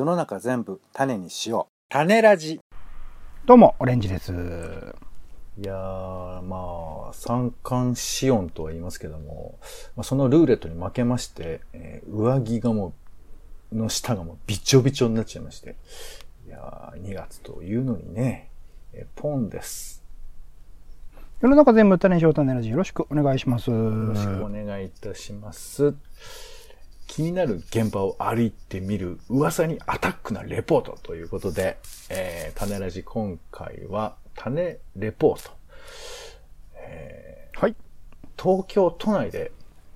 の中全部種にしよう。種ラジ。 どうも、オレンジです。 いやー、まあ、三寒四温とは言いますけども、そのルーレットに負けまして、上着がの下がびちょびちょになっちゃいまして。いやー、2月というのにね、ポンです。 世の中全部種にしよう。種ラジ。よろしくお願いします。よろしくお願いいたします。気になる現場を歩いてみる噂にアタックなレポートということで、種ラジ今回は種レポート。 はい。 東京都内で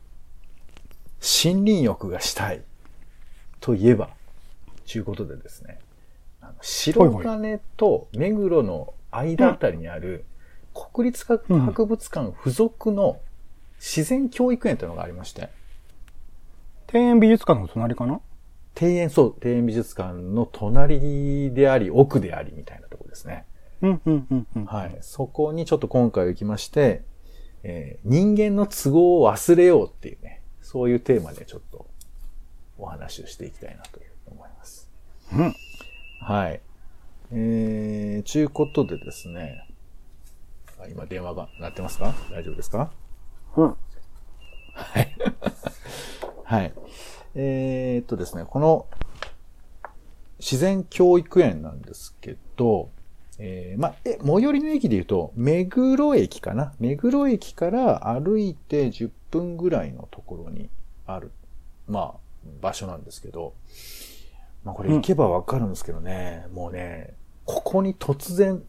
森林浴がしたいといえば、ということでですね、白金と目黒の間あたりにある国立博物館附属の自然教育園というのがありまして、 庭園美術館の隣かな？ 庭園美術館の隣であり、奥でありみたいなところですね。はい。そこにちょっと今回行きまして、人間の都合を忘れようっていうね、そういうテーマでちょっとお話をしていきたいなという思います。 うん。 はい。ちゅうことでですね、今電話が鳴ってますか？大丈夫ですか？ うん。 はい。はい。ですね、この自然教育園なんですけど、最寄りの駅で言うと、目黒駅かな。目黒駅から歩いて10分ぐらいのところにある、場所なんですけど、これ行けばわかるんですけどね、もうね、ここに突然、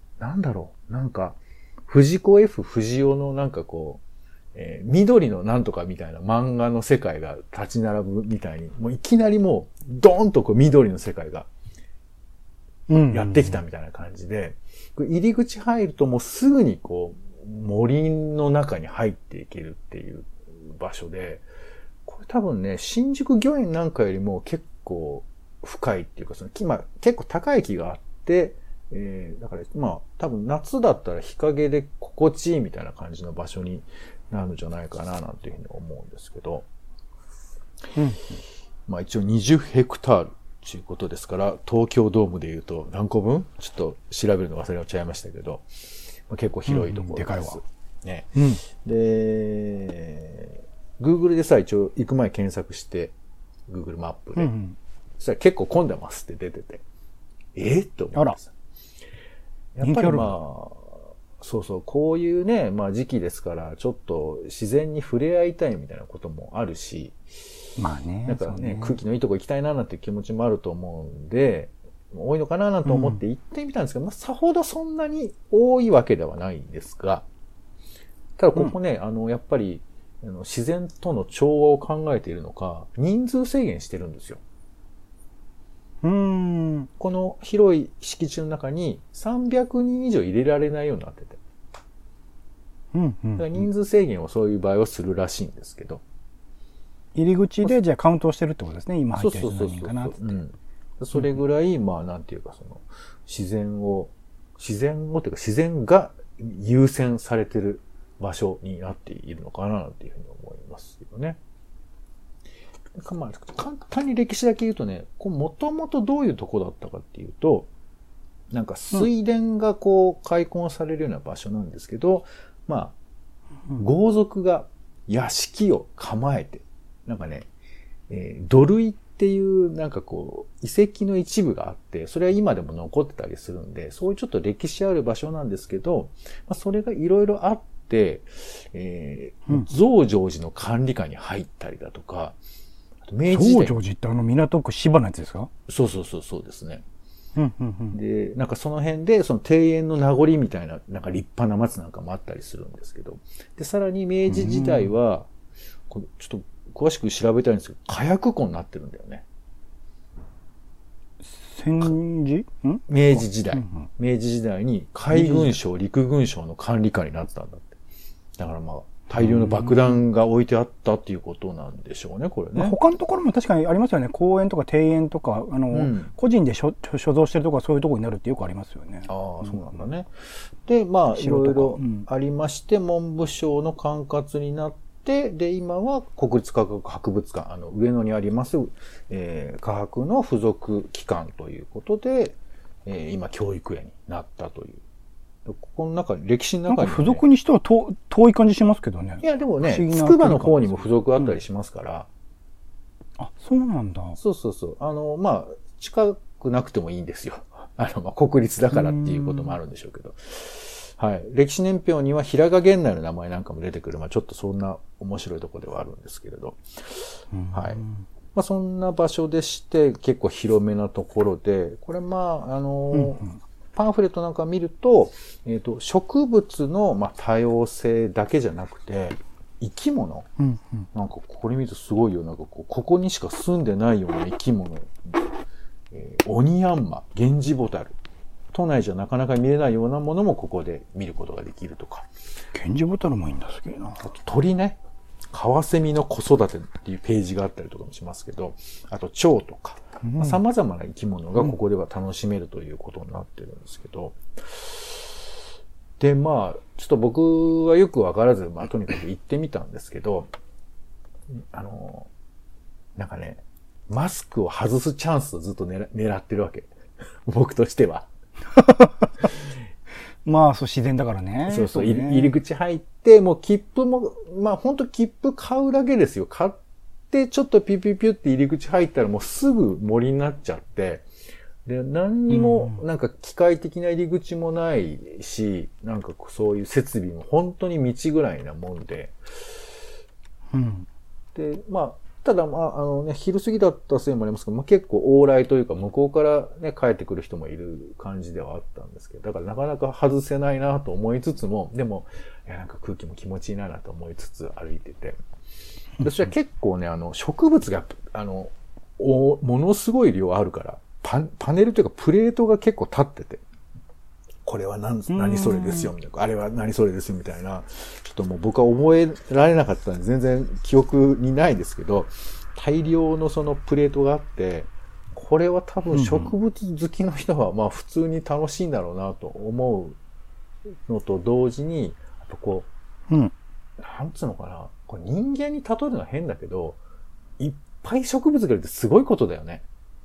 藤子 F 不二雄の緑のなんとかみたいな漫画の世界が立ち並ぶみたいに、もういきなりもう、ドーンと緑の世界が、やってきたみたいな感じで、入り口入るともうすぐに森の中に入っていけるっていう場所で、これ多分ね、新宿御苑なんかよりも結構深いっていうか、結構高い木があって、だから多分夏だったら日陰で心地いいみたいな感じの場所になるんじゃないかななんていうふうに思うんですけど、一応20ヘクタールということですから、東京ドームで言うと何個分ちょっと調べるの忘れちゃいましたけど、結構広いところです。 でかいわ。 ね。で、Google で一応行く前検索して、Google マップで、そしたら結構混んでますって出てて、と思いました。やっぱりこういうね、時期ですから、ちょっと自然に触れ合いたいみたいなこともあるし、空気のいいとこ行きたいななんていう気持ちもあると思うんで、多いのかななんて思って行ってみたんですけど、さほどそんなに多いわけではないんですが、ただここね、やっぱり、自然との調和を考えているのか、人数制限してるんですよ。この広い敷地の中に300人以上入れられないようになってて。だから人数制限をそういう場合はするらしいんですけど。 入り口でじゃあカウントをしてるってことですね。今入ってる人何人かなって。 それぐらい、自然というか自然が優先されてる場所になっているのかなっていうふうに思いますよね。簡単に歴史だけ言うとね、もともとどういうとこだったかっていうと、水田が開墾されるような場所なんですけど、豪族が屋敷を構えて、土塁っていう遺跡の一部があって、それは今でも残ってたりするんで、そういうちょっと歴史ある場所なんですけど、それがいろいろあって、増上寺の管理下に入ったりだとか、 明治増上寺って港区芝のやつですか？ そうですね。で、その辺で、その庭園の名残みたいな、立派な松なんかもあったりするんですけど、で、さらに明治時代は、ちょっと詳しく調べたいんですけど、火薬庫になってるんだよね。明治時代。明治時代に海軍省、陸軍省の管理下になったんだって。だから大量の爆弾が置いてあったっていうことなんでしょうね、これね。 他のところも確かにありますよね。公園とか庭園とか、個人で所蔵してるとこはそういうところになるってよくありますよね。 そうなんだね。で、いろいろありまして、文部省の管轄になって、で、今は国立科学博物館、上野にあります、科学の付属機関ということで、今、教育園になったという。ここの中に、歴史の中に、ね。 なんか付属にしては遠い感じしますけどね。 いや、でもね、筑波の方にも付属あったりしますから。 あ、そうなんだ。 そうそうそう。まあ、近くなくてもいいんですよ。まあ、国立だからっていうこともあるんでしょうけど。はい。歴史年表には平賀源内の名前なんかも出てくる。まあ、ちょっとそんな面白いところではあるんですけれど。はい。まあ、そんな場所でして、結構広めなところで、これまあ、パンフレットなんか見ると、植物の、まあ、多様性だけじゃなくて、生き物、なんかこれ見るとすごいよ。なんかここにしか住んでないような生き物。オニヤンマ、ゲンジボタル。都内じゃなかなか見れないようなものもここで見ることができるとか。 ゲンジボタルもいいんだ、すげえな。 あと鳥ね。カワセミの子育てっていうページがあったりとかもしますけど、あと蝶とか、様々な生き物がここでは楽しめるということになってるんですけど、で、まあ、ちょっと僕はよくわからず、まあ、とにかく行ってみたんですけど、なんかね、マスクを外すチャンスをずっと狙ってるわけ。僕としては。 まあ、そう、自然だからね。 そうそう、入り口入って、もう切符も、まあ本当切符買うだけですよ。買って、ちょっとピュピュピュって入り口入ったらもうすぐ森になっちゃって、で、何にも、なんか機械的な入り口もないし、なんかそういう設備も本当に道ぐらいなもんで、で、まあ、ただ、まあ、昼過ぎだったせいもありますけど、まあ、結構往来というか、向こうからね、帰ってくる人もいる感じではあったんですけど、だからなかなか外せないなと思いつつも、でも、いや、なんか空気も気持ちいいなと思いつつ歩いてて。私は結構ね、植物が、ものすごい量あるから、パネルというかプレートが結構立ってて、これは何それですよ、みたいな。あれは何それですよ、みたいな。ちょっともう僕は覚えられなかったんで、全然記憶にないですけど、大量のそのプレートがあって、これは多分植物好きの人はまあ普通に楽しいんだろうなと思うのと同時に、あとこう、なんつうのかな。これ人間に例えるのは変だけど、いっぱい植物がいるってすごいことだよね。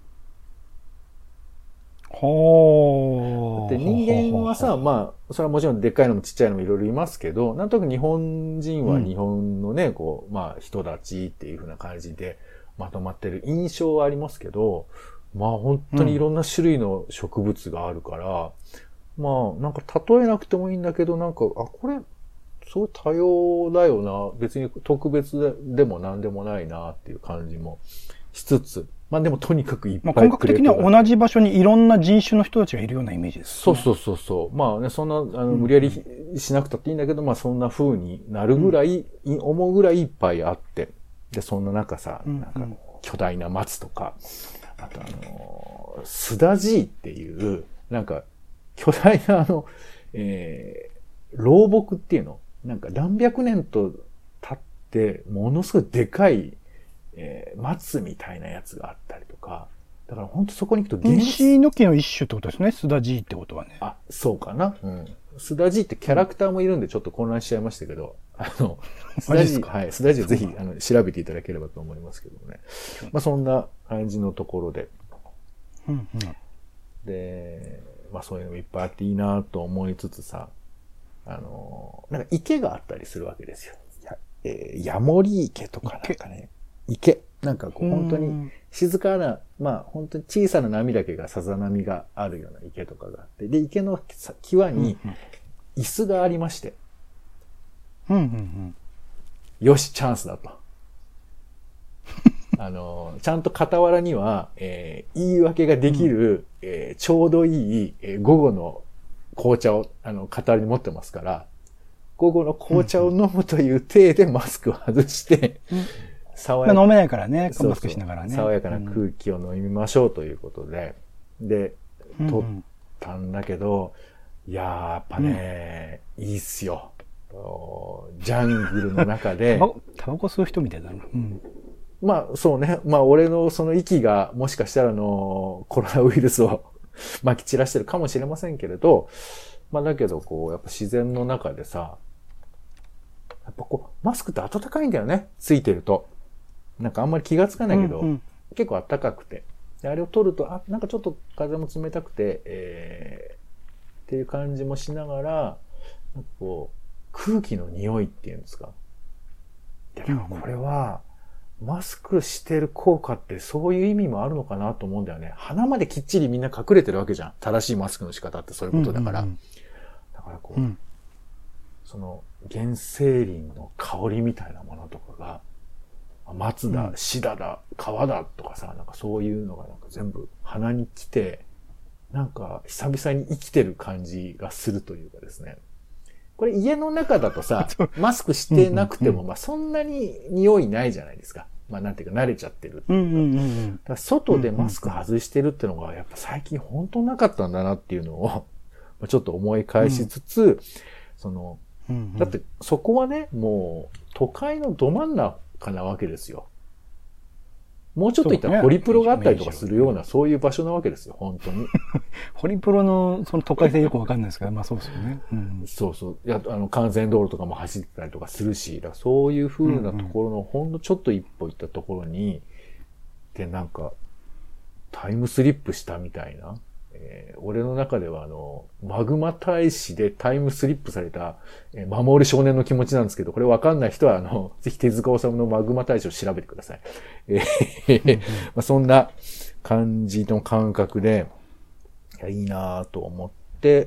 はあ。 で人間はさ、まあ、それはもちろんでっかいのもちっちゃいのもいろいろいますけど、なんとなく日本人は日本のね、こう、まあ、人たちっていう風な感じでまとまってる印象はありますけど、まあ本当にいろんな種類の植物があるから、まあ、なんか例えなくてもいいんだけど、なんか、これ、すごい多様だよな。別に特別でも何でもないなっていう感じもしつつ、まあでもとにかくいっぱい感覚的には同じ場所にいろんな人種の人たちがいるようなイメージですね。 そう。まあね、そんな、無理やりしなくたっていいんだけど、まあそんな風になるぐらい、思うぐらいいっぱいあって、で、そんな中さ、なんか巨大な松とか、あとスダジーっていう、なんか巨大な老木っていうの、なんか何百年と経って、ものすごいでかい、松みたいなやつがあったりとか、だから本当そこに行くと石の木の一種ってことですね、スダジーってことはね。 あ、そうかな。スダジーってキャラクターもいるんでちょっと混乱しちゃいましたけど、スダジー、はい、スダジーをぜひ調べていただければと思いますけどね。まあそんな感じのところで。で、まあそういうのもいっぱいあっていいなと思いつつさ、なんか池があったりするわけですよ。ヤモリ池とかなんかね、池。なんかこう本当に静かな、まあ本当に小さな波だけがさざ波があるような池とかがあって、で、池の際に椅子がありまして、よし、チャンスだと。ちゃんと傍らには、言い訳ができる、ちょうどいい、午後の紅茶を、傍らに持ってますから、午後の紅茶を飲むという体でマスクを外して、 爽やか、飲めないからね、マスクしながらね。 爽やかな空気を飲みましょうということで、で、撮ったんだけど、いやー、やっぱね、いいっすよ。ジャングルの中で。 タバコ吸う人みたいだな。 まあ、そうね。まあ、俺のその息が、もしかしたらコロナウイルスを撒き散らしてるかもしれませんけれど、まあ、だけど、こう、やっぱ自然の中でさ、 やっぱこう、マスクって暖かいんだよね。ついてると。なんかあんまり気がつかないけど、結構暖かくて。であれを取ると、なんかちょっと風も冷たくて、っていう感じもしながら、なんかこう、空気の匂いっていうんですか。で、なんかこれは、マスクしてる効果ってそういう意味もあるのかなと思うんだよね。鼻まできっちりみんな隠れてるわけじゃん。正しいマスクの仕方ってそういうことだから。だからこう、その原生林の香りみたいなものとかが、松だ、シダだ、川だとかさ、なんかそういうのがなんか全部鼻に来て、なんか久々に生きてる感じがするというかですね。これ家の中だとさ、マスクしてなくても、まあそんなに匂いないじゃないですか。まあなんていうか慣れちゃってるっていうか。だから外でマスク外してるってのがやっぱ最近本当なかったんだなっていうのをちょっと思い返しつつ、だってそこはね、もう都会のど真ん中なわけですよ。もうちょっと行ったらホリプロがあったりとかするような、そういう場所なわけですよ、本当に。 ホリプロのその都会性よくわかんないですけど、まあそうですよね。 そうそう。幹線道路とかも走ってたりとかするし、だからそういう風なところの、ほんのちょっと一歩行ったところに、で、なんか、タイムスリップしたみたいな。俺の中ではマグマ大使でタイムスリップされた、守る少年の気持ちなんですけど、これわかんない人はぜひ手塚治虫のマグマ大使を調べてください。まあ、そんな感じの感覚で、いいなぁと思って、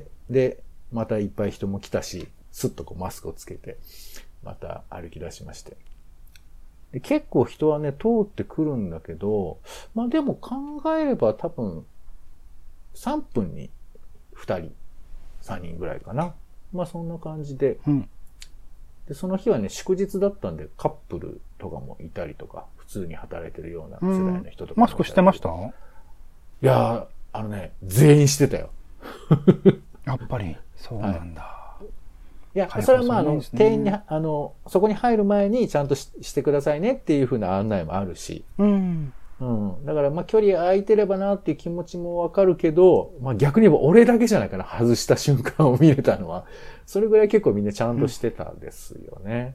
で、またいっぱい人も来たし、スッとこうマスクをつけて、また歩き出しまして。で結構人はね、通ってくるんだけど、まあでも考えれば多分、3分に2人、3人ぐらいかな。まあそんな感じで。で、その日はね、祝日だったんで、カップルとかもいたりとか、普通に働いてるような世代の人とか。 マスクしてました？ いやー、全員してたよ。 やっぱり、そうなんだ。 いや、それはまあ、店員に、そこに入る前にちゃんとしてくださいねっていう風な案内もあるし。だから、まあ、距離空いてればなっていう気持ちもわかるけど、まあ、逆に言えば俺だけじゃないかな、外した瞬間を見れたのは。それぐらい結構みんなちゃんとしてたですよね。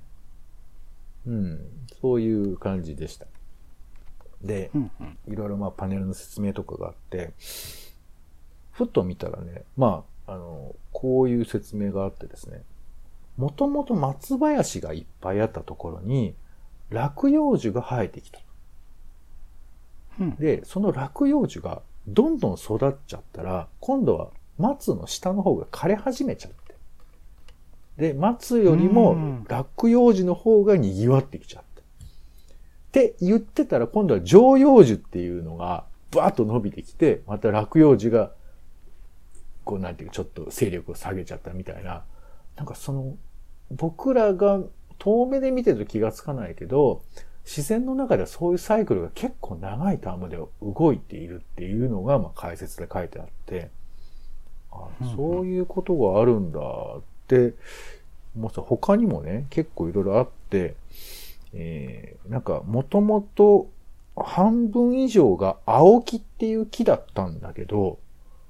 そういう感じでした。で、いろいろまあ、パネルの説明とかがあって、ふっと見たらね、まあ、こういう説明があってですね、もともと松林がいっぱいあったところに、落葉樹が生えてきた。で、その落葉樹がどんどん育っちゃったら、今度は松の下の方が枯れ始めちゃって。で、松よりも落葉樹の方が賑わってきちゃった。って言ってたら、今度は常葉樹っていうのがバーッと伸びてきて、また落葉樹が、こうなんていうかちょっと勢力を下げちゃったみたいな。なんか僕らが遠目で見てると気がつかないけど、自然の中ではそういうサイクルが結構長いタームで動いているっていうのが、まあ解説で書いてあって、そういうことがあるんだって、もうさ、他にもね、結構いろいろあって、なんかもともと半分以上が青木っていう木だったんだけど、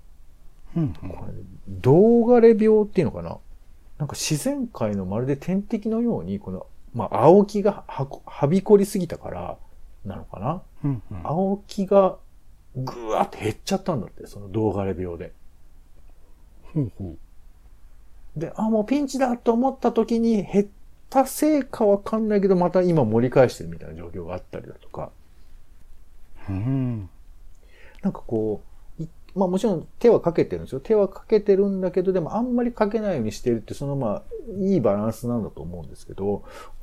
銅枯れ病っていうのかな、なんか自然界のまるで天敵のように、まあ、青木がはびこりすぎたから、なのかな、青木がぐわーって減っちゃったんだって、その銅枯れ病で。で、もうピンチだと思った時に減ったせいかわかんないけど、また今盛り返してるみたいな状況があったりだとか。なんかこう、まあもちろん手はかけてるんですよ。手はかけてるんだけど、でもあんまりかけないようにしてるって、まあ、いいバランスなんだと思うんですけど、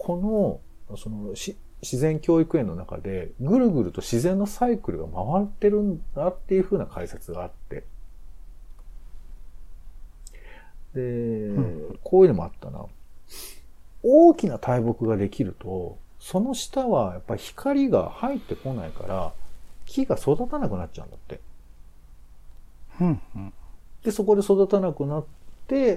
自然教育園の中で、ぐるぐると自然のサイクルが回ってるんだっていう風な解説があって。で、こういうのもあったな。大きな大木ができると、その下はやっぱり光が入ってこないから、木が育たなくなっちゃうんだって。で、そこで育たなくなって、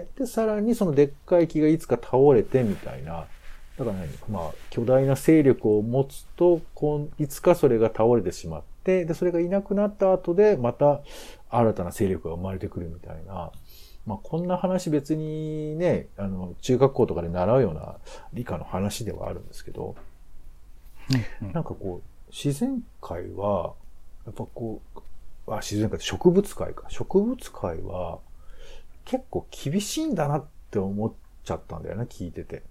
で、さらにそのでっかい木がいつか倒れてみたいな。だからね、まあ、巨大な勢力を持つと、いつかそれが倒れてしまって、で、それがいなくなった後で、また新たな勢力が生まれてくるみたいな。 まあこんな話別にね、中学校とかで習うような理科の話ではあるんですけど、なんかこう、自然界は、やっぱこう、自然界、植物界か。植物界は結構厳しいんだなって思っちゃったんだよね、聞いてて。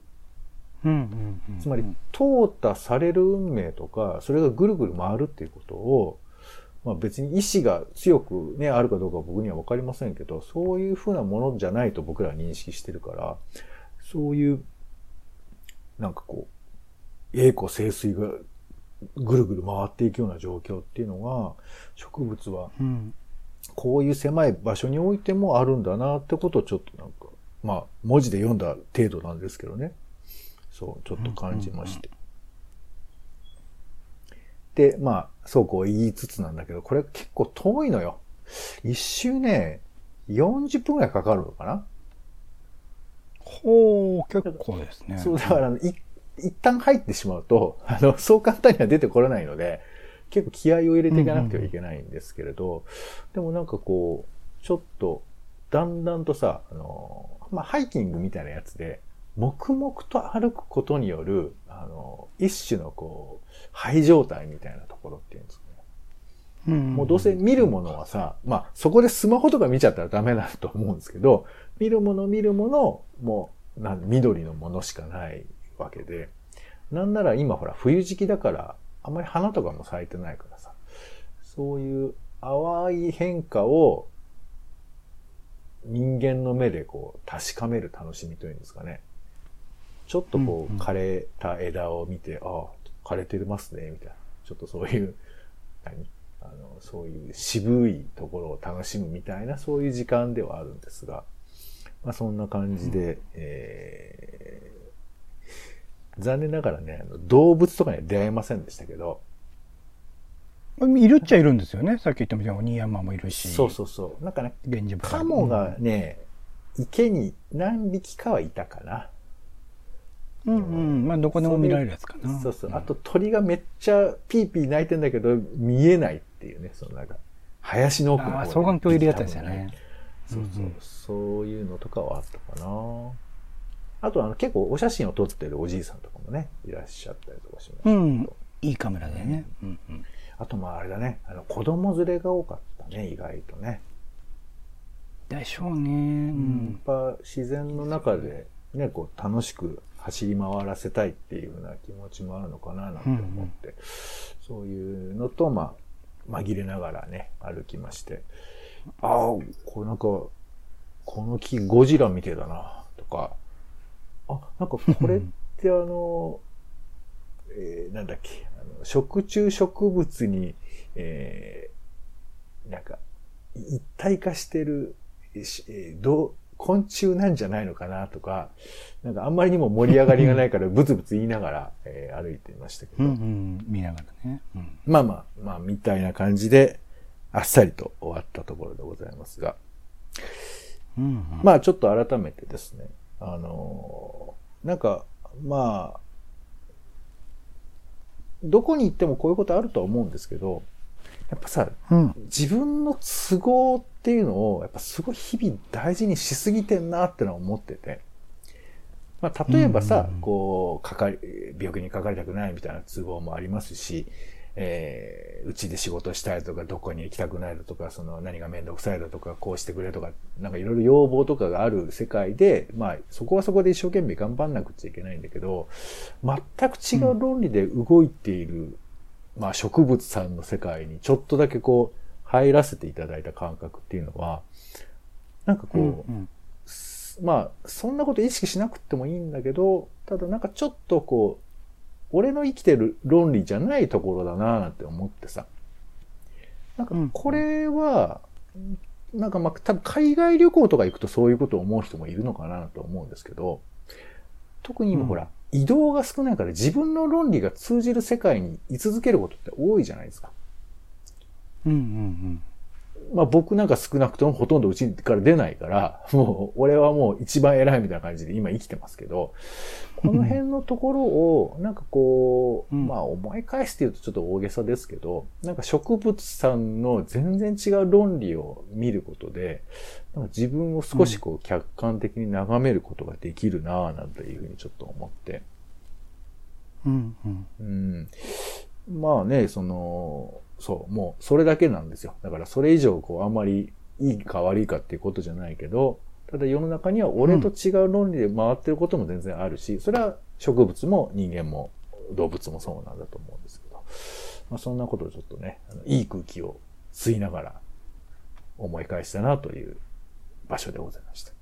つまり、淘汰される運命とか、それがぐるぐる回るっていうことを、まあ別に意志が強くね、あるかどうかは僕にはわかりませんけど、そういうふうなものじゃないと僕らは認識してるから、そういう、なんかこう、栄枯盛衰がぐるぐる回っていくような状況っていうのが、植物は、こういう狭い場所においてもあるんだなってことをちょっとなんか、まあ文字で読んだ程度なんですけどね。そう、ちょっと感じまして。で、まあ、そうこう言いつつなんだけど、これ結構遠いのよ。一周ね、40分くらいかかるのかな。 ほう、結構ですね。 そう、だから一旦入ってしまうと、そう簡単には出てこれないので、結構気合を入れていかなくてはいけないんですけれど、でもなんかこう、ちょっと、だんだんとさ、まあ、ハイキングみたいなやつで、黙々と歩くことによる、一種のこう、肺状態みたいなところっていうんですかね。もうどうせ見るものはさ、まあそこでスマホとか見ちゃったらダメだと思うんですけど、見るもの、もう緑のものしかないわけで、なんなら今ほら冬時期だから、あんまり花とかも咲いてないからさ、そういう淡い変化を人間の目でこう確かめる楽しみというんですかね。ちょっとこう枯れた枝を見て、枯れてますね、みたいな。ちょっとそういう、そういう渋いところを楽しむみたいな、そういう時間ではあるんですが、まあそんな感じで、残念ながらね、動物とかには出会えませんでしたけど。 いるっちゃいるんですよね。さっき言ったみたいに鬼山もいるし。 そう。なんかね、カモがね、池に何匹かはいたかな。 まあどこでも見られるやつかな。 そう。あと鳥がめっちゃピーピー鳴いてんだけど、見えないっていうね、そのなんか、林の奥の方に。 双眼鏡いるやつですよね。 そういうのとかはあったかな。あと結構お写真を撮ってるおじいさんとかもね、いらっしゃったりとかしましたけど。 いいカメラでね。 あとまああれだね、子供連れが多かったね、意外とね。 でしょうね。 やっぱ自然の中でね、こう楽しく走り回らせたいっていうような気持ちもあるのかななんて思って、そういうのとまあ紛れながらね、歩きまして、これなんか、この木ゴジラみてえだな、とか、なんかこれってなんだっけ、食虫植物に、なんか、一体化してる、昆虫なんじゃないのかなとか、なんかあんまりにも盛り上がりがないからブツブツ言いながら、歩いていましたけど。 見ながらね。 まあ、みたいな感じで、あっさりと終わったところでございますが。まあ、ちょっと改めてですね、なんか、まあ、どこに行ってもこういうことあるとは思うんですけど、やっぱさ、自分の都合っていうのを、やっぱすごい日々大事にしすぎてんなってのは思ってて。まあ、例えばさ、こう、病気にかかりたくないみたいな都合もありますし、うちで仕事したいとか、どこに行きたくないだとか、何がめんどくさいだとか、こうしてくれとか、なんかいろいろ要望とかがある世界で、まあ、そこはそこで一生懸命頑張んなくちゃいけないんだけど、全く違う論理で動いている、まあ、植物さんの世界にちょっとだけこう、入らせていただいた感覚っていうのは、なんかこう、まあ、そんなこと意識しなくてもいいんだけど、ただなんかちょっとこう、俺の生きてる論理じゃないところだなぁなんて思ってさ。なんかこれは、なんかまあ多分海外旅行とか行くとそういうことを思う人もいるのかなと思うんですけど、特に今ほら、移動が少ないから自分の論理が通じる世界に居続けることって多いじゃないですか。 まあ僕なんか少なくともほとんどうちから出ないから、もう俺はもう一番偉いみたいな感じで今生きてますけど、この辺のところをなんかこう、まあ思い返すっていうとちょっと大げさですけど、なんか植物さんの全然違う論理を見ることで、なんか自分を少しこう客観的に眺めることができるなぁなんていうふうにちょっと思って。まあね、そう、もうそれだけなんですよ。だからそれ以上こうあんまりいいか悪いかっていうことじゃないけど、ただ世の中には俺と違う論理で回ってることも全然あるし、それは植物も人間も動物もそうなんだと思うんですけど、まあそんなことをちょっとね、いい空気を吸いながら思い返したなという場所でございました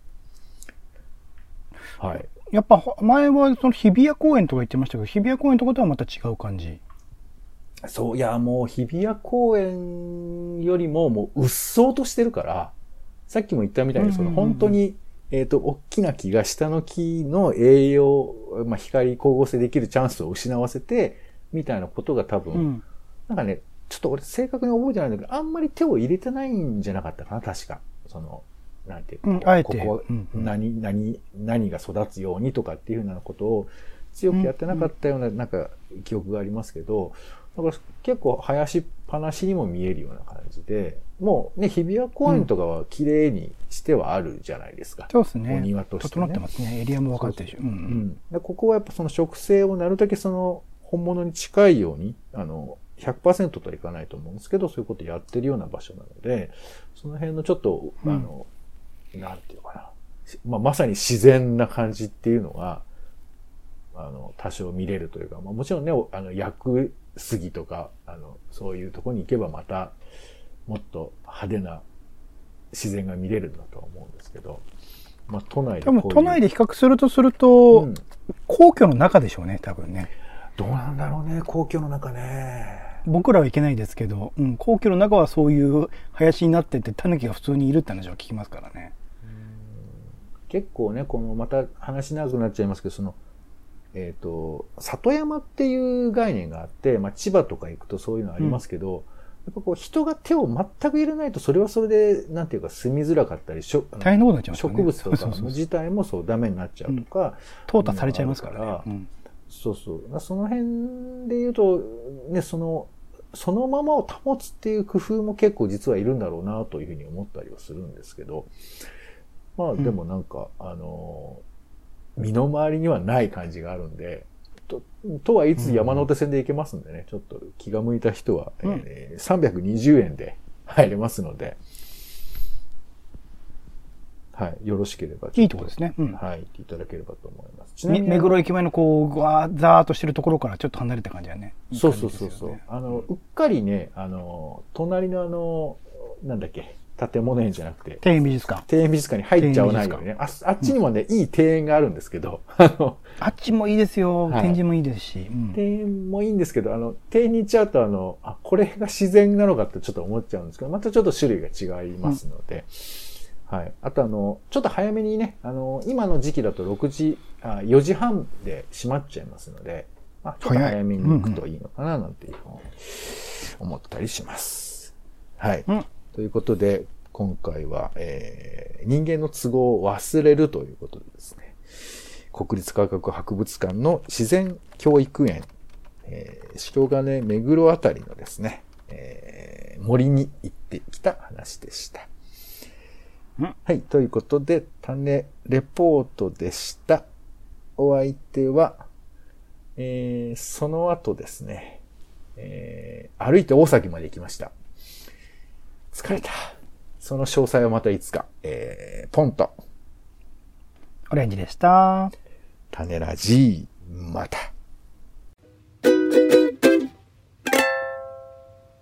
。はい。 やっぱ前はその日比谷公園とか言ってましたけど、日比谷公園とかとはまた違う感じ。 そう、いや、もう日比谷公園よりももううっそうとしてるから、さっきも言ったみたいに、本当に、大きな木が下の木の栄養、まあ、光光合成できるチャンスを失わせて、みたいなことが多分、なんかね、ちょっと俺正確に覚えてないんだけど、あんまり手を入れてないんじゃなかったかな、確か。なんていうか、ここは何が育つようにとかっていうふうなことを強くやってなかったような、なんか記憶がありますけど、だから結構生やしっぱなしにも見えるような感じで、もうね、日比谷公園とかは綺麗にしてはあるじゃないですか。 そうですね。 お庭として、ね。 整ってますね。エリアも分かってるし。 でここはやっぱその植生をなるだけ本物に近いように、100% とはいかないと思うんですけど、そういうことやってるような場所なので、その辺のちょっと、なんていうかな。まあ、まさに自然な感じっていうのが、多少見れるというか、まあ、もちろんね、薬杉とか、そういうところに行けばまた、もっと派手な自然が見れるんだとは思うんですけど、まあ、都内で多分都内で比較すると、皇居の中でしょうね、多分ね。 どうなんだろうね、皇居の中ね。 僕らは行けないですけど、皇居の中はそういう林になってて、狸が普通にいるって話は聞きますからね。 結構ね、また話長くなっちゃいますけど、里山っていう概念があって、まあ、千葉とか行くとそういうのありますけど、やっぱこう人が手を全く入れないと、それはそれで、なんていうか住みづらかったり、 大変なことになっちゃいますね。植物とか自体もそうダメになっちゃうとか。 淘汰されちゃいますからね。 そうそう。その辺で言うと、ね、そのままを保つっていう工夫も結構実はいるんだろうなというふうに思ったりはするんですけど、まあでもなんか、身の回りにはない感じがあるんで、とはいつ山手線で行けますんでね、ちょっと気が向いた人は、320円で入れますので、はい、よろしければ。 いいとこですね。 はい、行っていただければと思います。 ちなみに目黒駅前のこう、ザーっとしてるところからちょっと離れた感じだね。 そう。うっかりね、隣のなんだっけ、建物園じゃなくて。 庭園美術館。 庭園美術館に入っちゃわないようにね。あっちにもね、いい庭園があるんですけど。 あっちもいいですよ。展示もいいですし。 庭園もいいんですけど、庭園に行っちゃうと、これが自然なのかってちょっと思っちゃうんですけど、またちょっと種類が違いますので。はい。あとちょっと早めにね、今の時期だと4時半で閉まっちゃいますので、ちょっと早めに行くといいのかな、なんていうふうに思ったりします。はい。ということで、今回は、人間の都合を忘れるということでですね、国立科学博物館の自然教育園、白金目黒あたりのですね、森に行ってきた話でした。はい。ということで、種レポートでした。お相手は、その後ですね、歩いて大崎まで行きました。疲れた。その詳細はまたいつか。ポンと。 オレンジでした。 種ラジー、また。